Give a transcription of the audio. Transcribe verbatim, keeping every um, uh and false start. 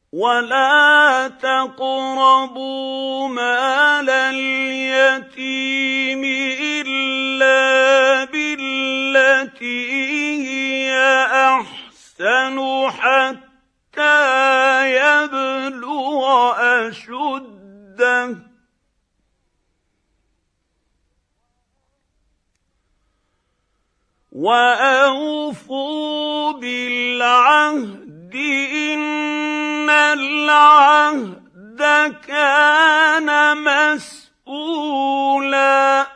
ولا تقربوا مال اليتيم إلا بالتي هي أحسن حتى يبلغ أشده وأوفوا بالعهد إن العهد كان مسؤولا